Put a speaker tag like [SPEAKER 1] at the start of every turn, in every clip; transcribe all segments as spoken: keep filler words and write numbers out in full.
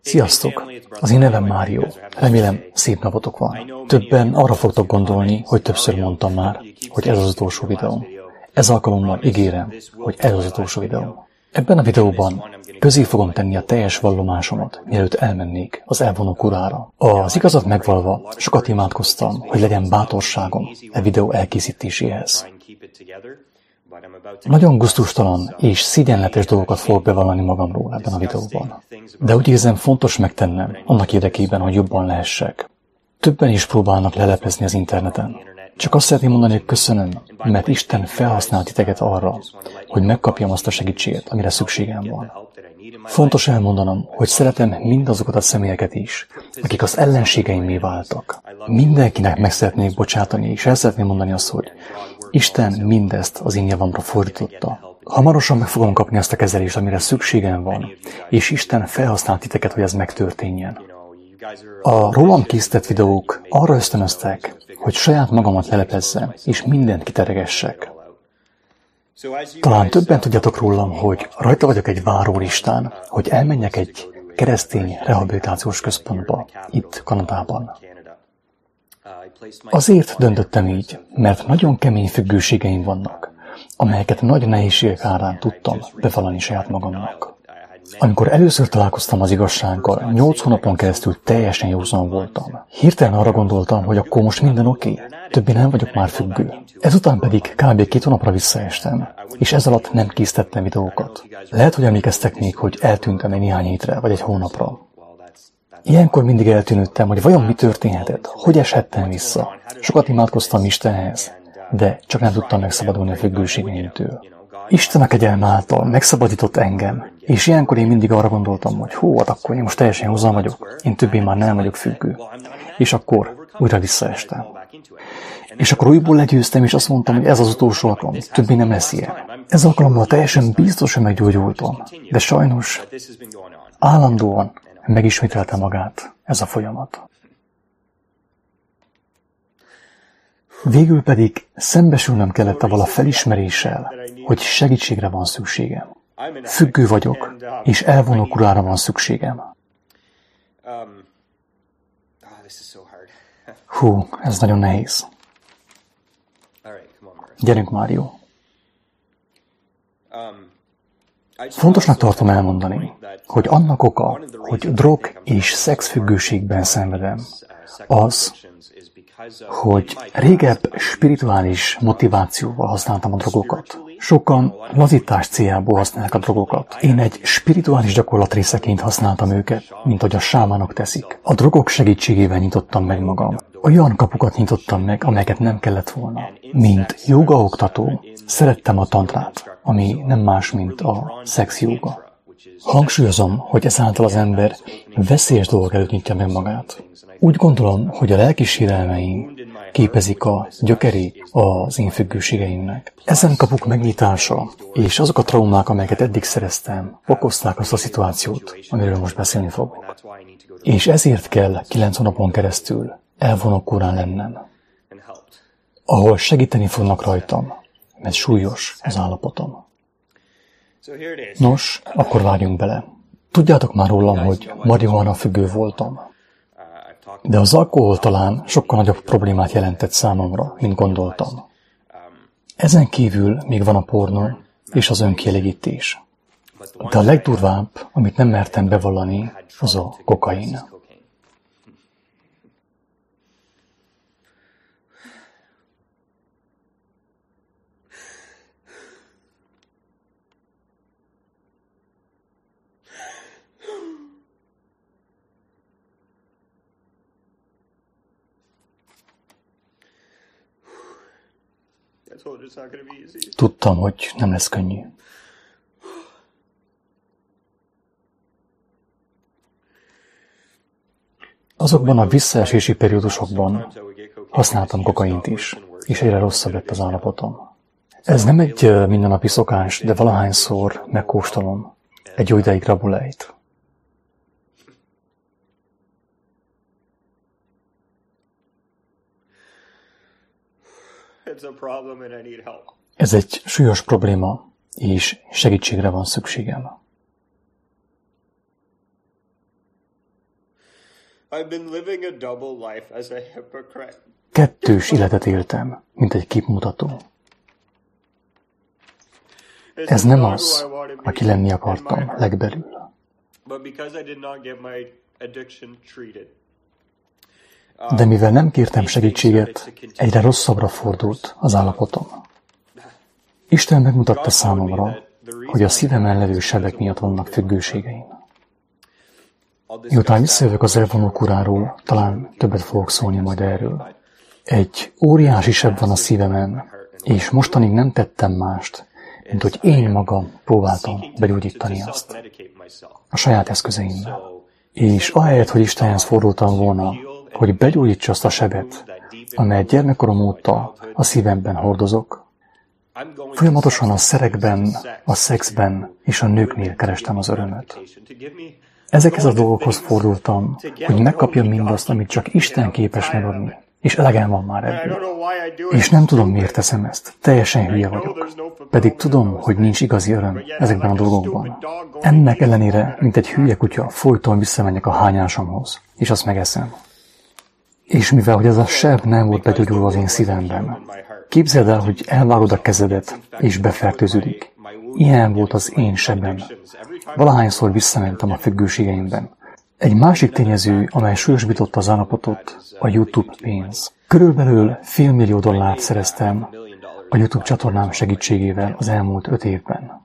[SPEAKER 1] Sziasztok! Az én nevem Mário. Remélem, szép napotok van. Többen arra fogtok gondolni, hogy többször mondtam már, hogy ez az utolsó videóm. Ez alkalommal ígérem, hogy ez az utolsó videóm. Ebben a videóban közé fogom tenni a teljes vallomásomat, mielőtt elmennék az elvonók urára. Az igazat megvalva, sokat imádkoztam, hogy legyen bátorságom e videó elkészítéséhez. Nagyon gusztustalan és szégyenletes dolgokat fogok bevallani magamról ebben a videóban. De úgy érzem, fontos megtennem annak érdekében, hogy jobban lehessek. Többen is próbálnak leleplezni az interneten. Csak azt szeretném mondani, hogy köszönöm, mert Isten felhasznált titeket arra, hogy megkapjam azt a segítséget, amire szükségem van. Fontos elmondanom, hogy szeretem mindazokat a személyeket is, akik az ellenségeimé váltak. Mindenkinek meg szeretnék bocsátani, és el szeretném mondani azt, hogy Isten mindezt az én javamra fordította. Hamarosan meg fogom kapni azt a kezelést, amire szükségem van, és Isten felhasznált titeket, hogy ez megtörténjen. A rólam készített videók arra ösztönöztek, hogy saját magamat leleplezzem, és mindent kiteregessek. Talán többen tudjátok rólam, hogy rajta vagyok egy várólistán, hogy elmenjek egy keresztény rehabilitációs központba, itt Kanadában. Azért döntöttem így, mert nagyon kemény függőségeim vannak, amelyeket nagy nehézségek árán tudtam bevallani saját magamnak. Amikor először találkoztam az igazsággal, nyolc hónapon keresztül teljesen józan voltam. Hirtelen arra gondoltam, hogy akkor most minden oké, okay, többé nem vagyok már függő. Ezután pedig kb. két hónapra visszaestem, és ez alatt nem készítettem videókat. Lehet, hogy emlékeztek még, hogy eltűntem egy néhány hétre, vagy egy hónapra. Ilyenkor mindig eltűnődtem, hogy vajon mi történhetett, hogy eshettem vissza. Sokat imádkoztam Istenhez, de csak nem tudtam megszabadulni a függőségeimtől. Isten a kegyelme által megszabadított engem, és ilyenkor én mindig arra gondoltam, hogy hú, hát akkor én most teljesen józan vagyok, én többé már nem vagyok függő. És akkor újra visszaestem. És akkor újból legyőztem, és azt mondtam, hogy ez az utolsó alkalom, többé nem lesz ilyen. Ez alkalommal teljesen biztos, hogy meggyógyultam, de sajnos állandóan megismételte magát ez a folyamat. Végül pedig szembesülnöm kellett avval a felismeréssel, hogy segítségre van szükségem. Függő vagyok, és elvonók urára van szükségem. Hú, ez nagyon nehéz. Gyerünk, Mário. Fontosnak tartom elmondani, hogy annak oka, hogy drog és szexfüggőségben szenvedem, az, hogy régebb spirituális motivációval használtam a drogokat. Sokan lazítás céljából használják a drogokat. Én egy spirituális gyakorlat részeként használtam őket, mint ahogy a sámánok teszik. A drogok segítségével nyitottam meg magam. Olyan kapukat nyitottam meg, amelyeket nem kellett volna. Mint jogaoktató, szerettem a tantrát, ami nem más, mint a szex-jóga. Hangsúlyozom, hogy ezáltal az ember veszélyes dolgok előtt nyitja meg magát. Úgy gondolom, hogy a lelki sérelmeim képezik a gyökerét az én függőségeimnek. Ezen kapuk megnyitása és azok a traumák, amelyeket eddig szereztem, okozták azt a szituációt, amiről most beszélni fogok. És ezért kell kilenc hónapon keresztül elvonók órán lennem, ahol segíteni fognak rajtam, mert súlyos az állapotom. Nos, akkor vágjunk bele. Tudjátok már rólam, hogy marihuana függő voltam. De az alkohol talán sokkal nagyobb problémát jelentett számomra, mint gondoltam. Ezen kívül még van a pornó és az önkielégítés. De a legdurvább, amit nem mertem bevallani, az a kokain. Tudtam, hogy nem lesz könnyű. Azokban a visszaesési periódusokban használtam kokaint is, és egyre rosszabb lett az állapotom. Ez nem egy mindennapi szokás, de valahányszor megkóstolom egy jó ideig rabuleit. Ez egy súlyos probléma, és segítségre van szükségem. Kettős életet éltem, mint egy képmutató. Ez nem az, aki lenni akartam legbelül. De mivel nem kértem segítséget, egyre rosszabbra fordult az állapotom. Isten megmutatta számomra, hogy a szívemen levő sebek miatt vannak függőségeim. Miután visszajövök az elvonó kuráról, talán többet fogok szólni majd erről. Egy óriási seb van a szívemen, és mostanig nem tettem mást, mint hogy én magam próbáltam begyógyítani azt a saját eszközeimmel. És ahelyett, hogy Istenhez fordultam volna, hogy begyógyítsa azt a sebet, amelyet gyermekkorom óta a szívemben hordozok, folyamatosan a szerekben, a szexben és a nőknél kerestem az örömöt. Ezekhez a dolgokhoz fordultam, hogy megkapjam mindazt, amit csak Isten képes megadni, és elegem van már ebből. És nem tudom, miért teszem ezt. Teljesen hülye vagyok. Pedig tudom, hogy nincs igazi öröm ezekben a dolgokban. Ennek ellenére, mint egy hülye kutya, folyton visszamegyek a hányásomhoz, és azt megeszem. És mivel, hogy ez a seb nem volt begyógyulva az én szívemben, képzeld el, hogy elvágod a kezedet, és befertőződik. Ilyen volt az én sebem. Valahányszor visszamentem a függőségeimben. Egy másik tényező, amely súlyosbította az állapotot, a YouTube pénz. Körülbelül fél millió dollárt szereztem a YouTube csatornám segítségével az elmúlt öt évben.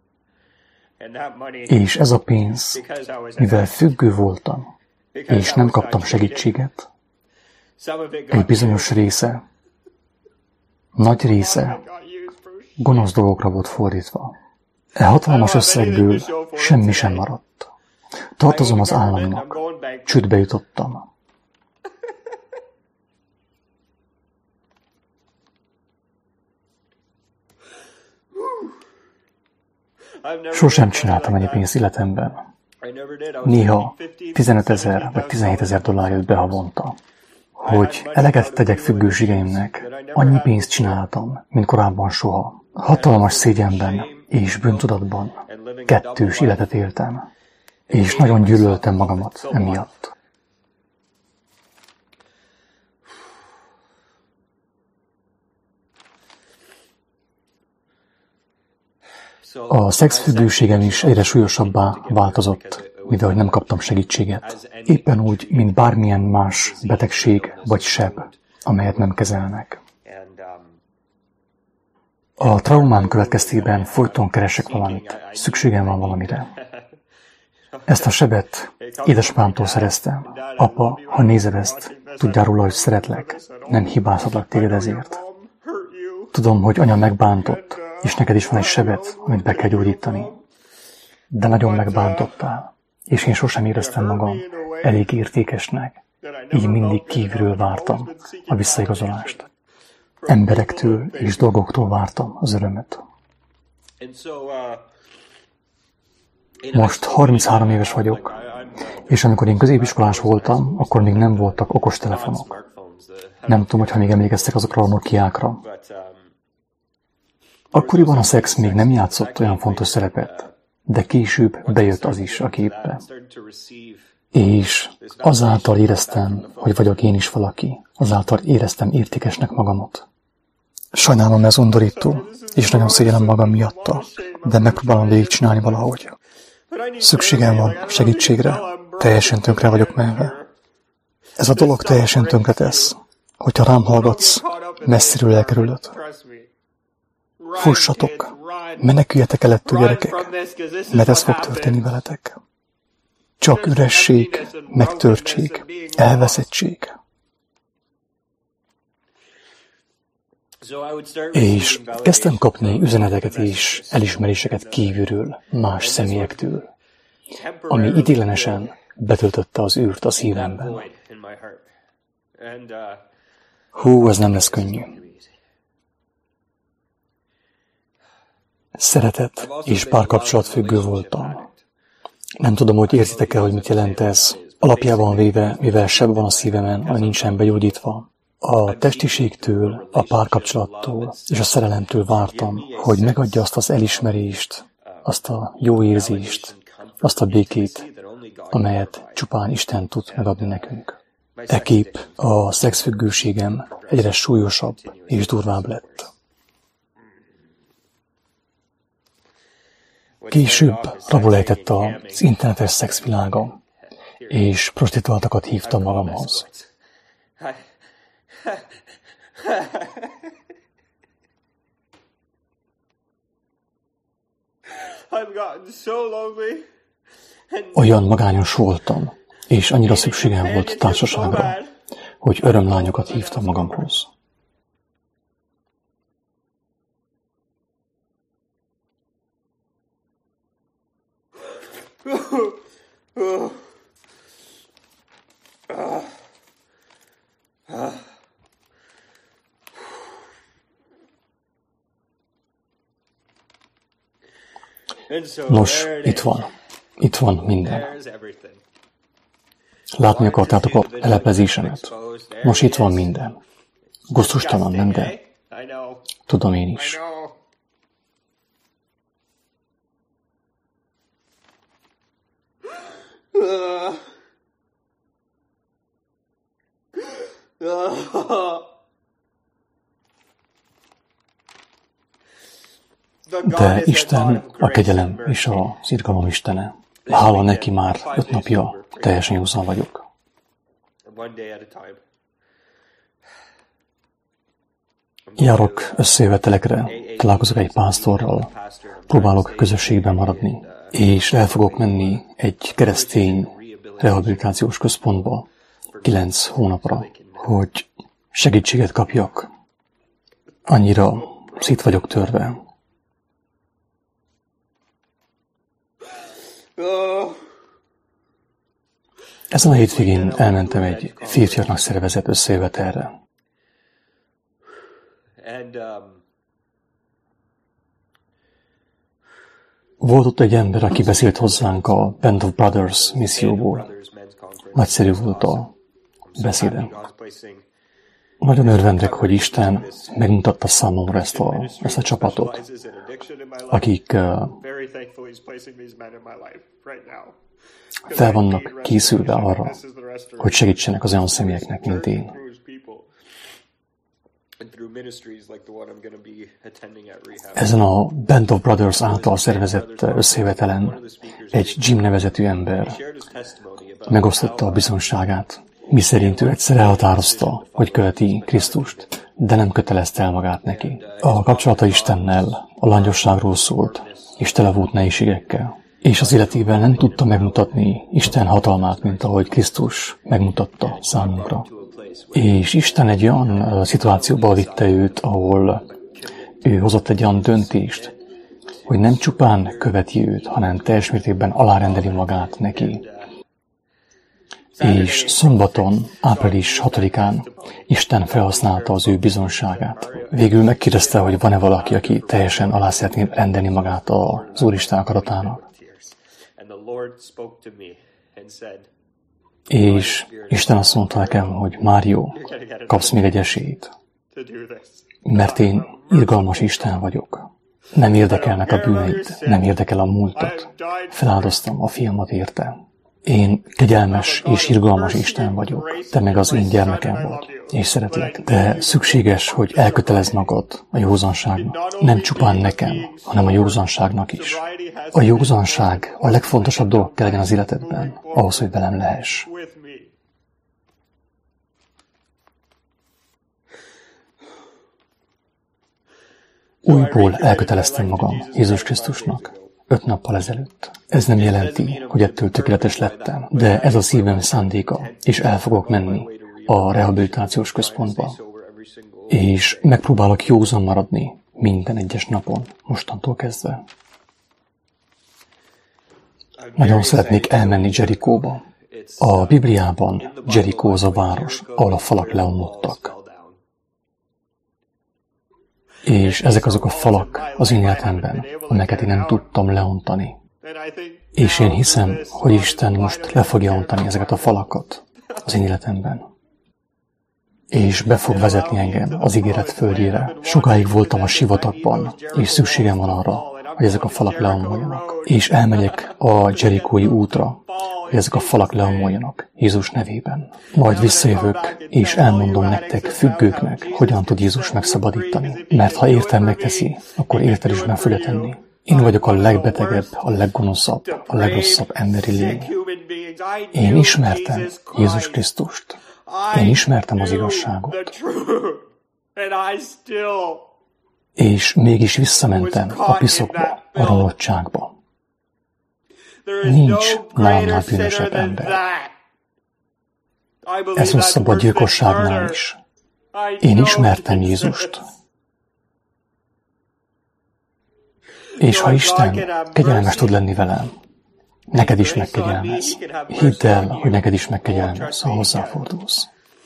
[SPEAKER 1] És ez a pénz, mivel függő voltam, és nem kaptam segítséget, egy bizonyos része, nagy része gonosz dolgokra volt fordítva. E hatalmas összegből semmi sem maradt. Tartozom az államnak, csődbe jutottam. Sosem csináltam ennyi pénzt életemben. Néha tizenötezer vagy tizenhétezer dollár jött be havonta. Hogy eleget tegyek függőségeimnek, annyi pénzt csináltam, mint korábban soha. Hatalmas szégyenben és bűntudatban kettős életet éltem, és nagyon gyűlöltem magamat emiatt. A szexfüggőségem is egyre súlyosabbá változott, mivel nem kaptam segítséget. Éppen úgy, mint bármilyen más betegség vagy seb, amelyet nem kezelnek. A traumám következtében folyton keresek valamit, szükségem van valamire. Ezt a sebet édesapámtól szereztem. Apa, ha nézed ezt, tudjál róla, hogy szeretlek, nem hibázhatlak téged ezért. Tudom, hogy anya megbántott, és neked is van egy sebet, amit be kell gyógyítani. De nagyon megbántottál, és én sosem éreztem magam elég értékesnek, így mindig kívülről vártam a visszaigazolást. Emberektől és dolgoktól vártam az örömöt. Most harminchárom éves vagyok, és amikor én középiskolás voltam, akkor még nem voltak okostelefonok. Nem tudom, hogyha még emlékeztek azokra a Nokiákra. Akkoriban a szex még nem játszott olyan fontos szerepet, de később bejött az is a képbe. És azáltal éreztem, hogy vagyok én is valaki, azáltal éreztem értékesnek magamat. Sajnálom, ez undorító, és nagyon szégyellem magam miatta, de megpróbálom végigcsinálni valahogy. Szükségem van segítségre, teljesen tönkre vagyok menve. Ez a dolog teljesen tönkre tesz. Hogyha rám hallgatsz, messziről elkerülöd. Fussatok, meneküljetek el ettől, gyerekek, mert ez fog történni veletek. Csak üresség, megtörtség, elveszettség. És kezdtem kapni üzeneteket és elismeréseket kívülről, más személyektől, ami ideiglenesen betöltötte az űrt a szívemben. Hú, ez nem lesz könnyű. Szeretet és párkapcsolat függő voltam. Nem tudom, hogy érzitek-e, hogy mit jelent ez. Alapjában véve, mivel seb van a szívemen, ami nincsen begyógyítva, a testiségtől, a párkapcsolattól és a szerelemtől vártam, hogy megadja azt az elismerést, azt a jó érzést, azt a békét, amelyet csupán Isten tud megadni nekünk. Ekképp a szexfüggőségem egyre súlyosabb és durvább lett. Később rabul ejtett az internetes szexvilága, és prostituáltakat hívtam magamhoz. Olyan magányos voltam, és annyira szükségem volt társaságra, hogy örömlányokat hívtam magamhoz. Nos, itt van. Itt van minden. Látni akartátok a leplezésemet? Nos, itt van minden. Gusztustalan, nem, de tudom én is. De Isten a kegyelem és az irgalom Istene. Hála neki, már öt napja teljesen józan vagyok. Járok összejövetelekre, találkozok egy pásztorral, próbálok közösségben maradni, és el fogok menni egy keresztény rehabilitációs központba kilenc hónapra, hogy segítséget kapjak. Annyira szét vagyok törve. Ezen a hétvégén elmentem egy férfiaknak szervezett összejövetelre. Volt ott egy ember, aki beszélt hozzánk a Band of Brothers misszióból. Nagyszerű volt a beszédem. Nagyon örvendek, hogy Isten megmutatta számomra ezt a, ezt a csapatot, akik uh, fel vannak készülve arra, hogy segítsenek az olyan személyeknek, mint én. Ezen a Band of Brothers által szervezett összejövetelen egy Jim nevezetű ember megosztotta a bizonságát, miszerint ő egyszer elhatározta, hogy követi Krisztust, de nem kötelezte el magát neki. A kapcsolata Istennel a langyosságról szólt, és tele volt nehézségekkel, és az életével nem tudta megmutatni Isten hatalmát, mint ahogy Krisztus megmutatta számunkra. És Isten egy olyan szituációba vitte őt, ahol ő hozott egy olyan döntést, hogy nem csupán követi őt, hanem teljes mértékben alárendeli magát neki. És szombaton, április hatodikán Isten felhasználta az ő bizonságát. Végül megkérdezte, hogy van-e valaki, aki teljesen alá szeretné rendelni magát az Úristen akaratának. És Isten azt mondta nekem, hogy Mário, kapsz még egy esélyt, mert én irgalmas Isten vagyok. Nem érdekelnek a bűneid, nem érdekel a múltat. Feláldoztam a fiamat érte. Én kegyelmes és irgalmas Isten vagyok, te meg az én gyermekem vagy, és szeretlek. De szükséges, hogy elkötelezd magad a józanságnak. Nem csupán nekem, hanem a józanságnak is. A józanság a legfontosabb dolog kell legyen az életedben, ahhoz, hogy velem lehess. Újból elköteleztem magam Jézus Krisztusnak. Öt nappal ezelőtt. Ez nem jelenti, hogy ettől tökéletes lettem, de ez a szívem szándéka, és el fogok menni a rehabilitációs központba, és megpróbálok józan maradni minden egyes napon, mostantól kezdve. Nagyon szeretnék elmenni Jerikóba. A Bibliában Jerikó az a város, ahol a falak leomlottak. És ezek azok a falak az én életemben, amelyeket én nem tudtam leontani. És én hiszem, hogy Isten most le fogja ontani ezeket a falakat az én életemben. És be fog vezetni engem az ígéret földjére. Sokáig voltam a sivatagban, és szükségem van arra, hogy ezek a falak leomoljanak. És elmegyek a Jerikói útra, hogy ezek a falak leomoljanak Jézus nevében. Majd visszajövök, és elmondom nektek, függőknek, hogyan tud Jézus megszabadítani. Mert ha értem megteszi, akkor érted is meg fogja tenni. Én vagyok a legbetegebb, a leggonoszabb, a legrosszabb emberi lény. Én ismertem Jézus Krisztust. Én ismertem az igazságot. És mégis visszamentem a piszokba, a romlottságba. Nincs nálamnál bűnösebb ember. Ez rosszabb a gyilkosságnál is. Én ismertem Jézust. És ha Isten kegyelmes tud lenni velem, neked is megkegyelmez. Hidd el, hogy neked is megkegyelmez, ha hozzáfordulsz.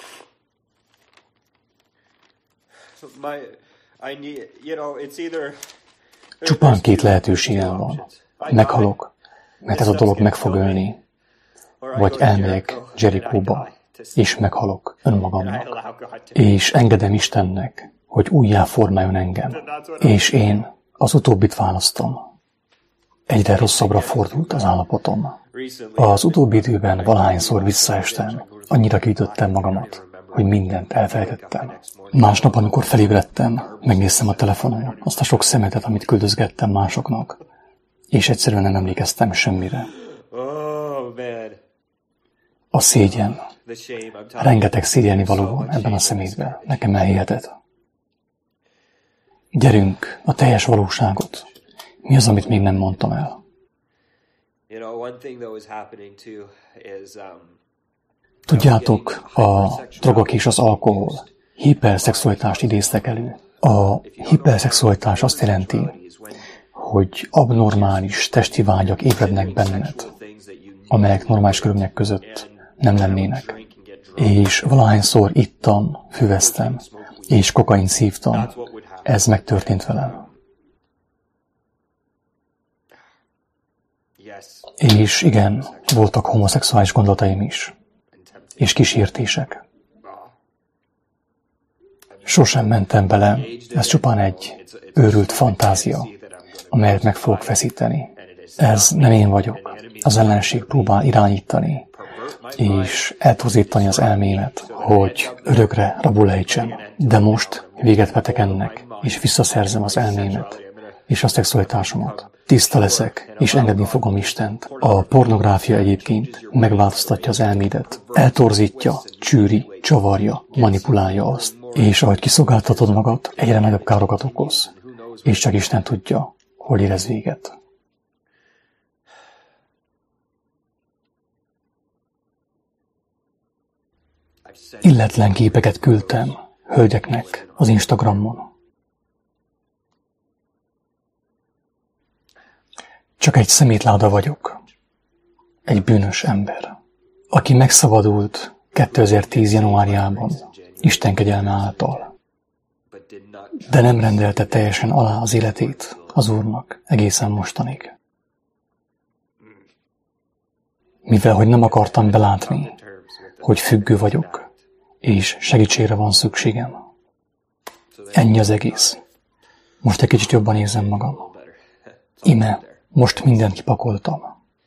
[SPEAKER 1] Csupán két lehetőségem van. Meghalok, mert ez a dolog meg fog ölni, vagy elmegyek Jerikóba, és meghalok önmagamnak. És engedem Istennek, hogy újjá formáljon engem. És én az utóbbit választom. Egyre rosszabbra fordult az állapotom. Az utóbbi időben valahányszor visszaestem, annyira kiütöttem magamat, hogy mindent elfelejtettem. Másnap, amikor felébredtem, megnéztem a telefonon, azt a sok szemetet, amit küldözgettem másoknak, és egyszerűen nem emlékeztem semmire. A szégyen. Rengeteg szégyelni való van ebben a szemétben. Nekem elhihetett. Gyerünk, a teljes valóságot. Mi az, amit még nem mondtam el? Tudjátok, a drogok és az alkohol hiperszexualitást idéztek elő. A hiperszexualitás azt jelenti, hogy abnormális testi vágyak ébrednek benned, amelyek normális körülmények között nem lennének. És valahányszor ittam, füveztem, és kokain szívtam, ez megtörtént velem. És igen, voltak homoszexuális gondolataim is, és kísértések. Sosem mentem bele, ez csupán egy őrült fantázia, amelyet meg fogok feszíteni. Ez nem én vagyok. Az ellenség próbál irányítani, és eltozítani az elmémet, hogy örökre rabul ejtsem. De most véget vetek ennek, és visszaszerzem az elmémet, és a szexualitásomat. Tiszta leszek, és engedni fogom Istent. A pornográfia egyébként megváltoztatja az elmédet, eltorzítja, csűri, csavarja, manipulálja azt, és ahogy kiszolgáltatod magad, egyre nagyobb károkat okoz, és csak Isten tudja, hol érez véget. Illetlen képeket küldtem hölgyeknek az Instagramon. Csak egy szemétláda vagyok, egy bűnös ember, aki megszabadult kétezer-tíz januárjában Isten kegyelme által, de nem rendelte teljesen alá az életét az Úrnak egészen mostanig. Mivel, hogy nem akartam belátni, hogy függő vagyok, és segítségre van szükségem. Ennyi az egész. Most egy kicsit jobban érzem magam. Ime, most mindent kipakoltam.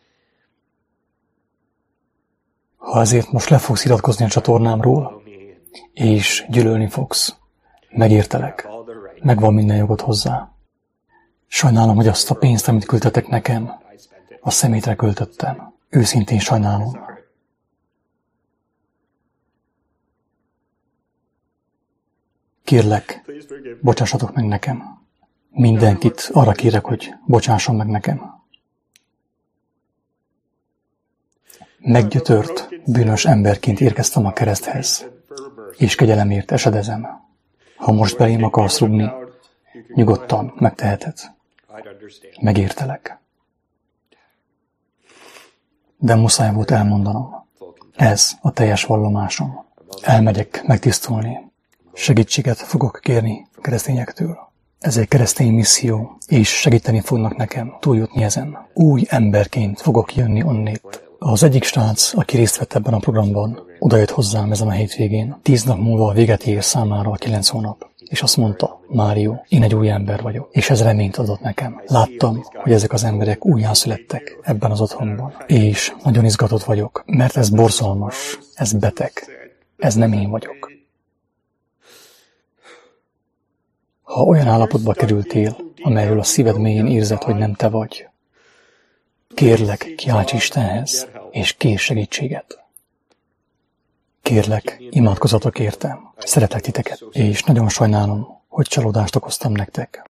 [SPEAKER 1] Ha ezért most le fogsz iratkozni a csatornámról, és gyűlölni fogsz, megértelek, megvan minden jogod hozzá. Sajnálom, hogy azt a pénzt, amit küldtetek nekem, a szemétre költöttem. Őszintén sajnálom. Kérlek, bocsássatok meg nekem. Mindenkit arra kérek, hogy bocsásson meg nekem. Meggyötört, bűnös emberként érkeztem a kereszthez, és kegyelemért esedezem. Ha most belém akarsz rúgni, nyugodtan megteheted. Megértelek. De muszáj volt elmondanom. Ez a teljes vallomásom. Elmegyek megtisztulni. Segítséget fogok kérni keresztényektől. Ez egy keresztény misszió, és segíteni fognak nekem túljutni ezen. Új emberként fogok jönni onnét. Az egyik srác, aki részt vett ebben a programban, odajött hozzám ezen a hétvégén. Tíz nap múlva véget ér számára a kilenc hónap. és azt mondta, Mário, én egy új ember vagyok, és ez reményt adott nekem. Láttam, hogy ezek az emberek újjászülettek ebben az otthonban, és nagyon izgatott vagyok, mert ez borzalmas, ez beteg, ez nem én vagyok. Ha olyan állapotba kerültél, amelyről a szíved mélyén érzed, hogy nem te vagy, kérlek, kiálts Istenhez, és kérj segítséget. Kérlek, imádkozzatok értem. Szeretlek titeket, és nagyon sajnálom, hogy csalódást okoztam nektek.